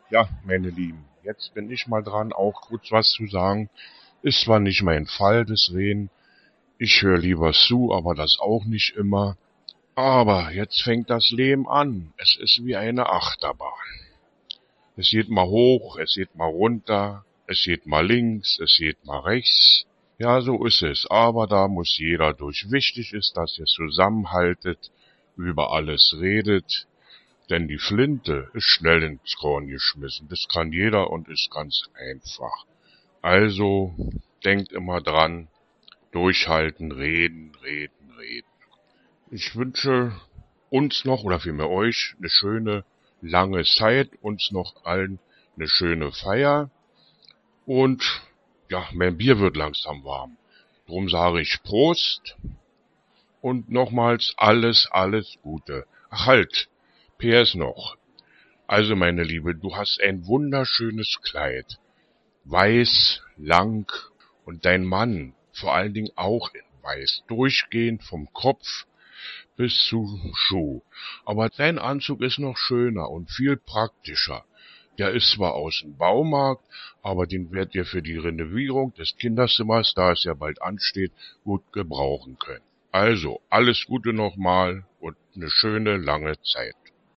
Ja, meine Lieben, jetzt bin ich mal dran, auch kurz was zu sagen. Ist zwar nicht mein Fall, des Reden. Ich höre lieber zu, aber das auch nicht immer. Aber jetzt fängt das Leben an. Es ist wie eine Achterbahn. Es geht mal hoch, es geht mal runter, es geht mal links, es geht mal rechts. Ja, so ist es. Aber da muss jeder durch. Wichtig ist, dass ihr zusammenhaltet, über alles redet. Denn die Flinte ist schnell ins Korn geschmissen. Das kann jeder und ist ganz einfach. Also, denkt immer dran, durchhalten, reden, reden, reden. Ich wünsche uns noch, oder vielmehr euch, eine schöne, lange Zeit, uns noch allen eine schöne Feier. Und ja, mein Bier wird langsam warm. Drum sage ich Prost und nochmals alles Gute. Ach halt, PS noch. Also, meine Liebe, du hast ein wunderschönes Kleid. Weiß, lang und dein Mann vor allen Dingen auch in weiß. Durchgehend vom Kopf bis zu Schuh. Aber dein Anzug ist noch schöner und viel praktischer. Der ist zwar aus dem Baumarkt, aber den werdet ihr für die Renovierung des Kinderzimmers, da es ja bald ansteht, gut gebrauchen können. Also, alles Gute nochmal und eine schöne lange Zeit.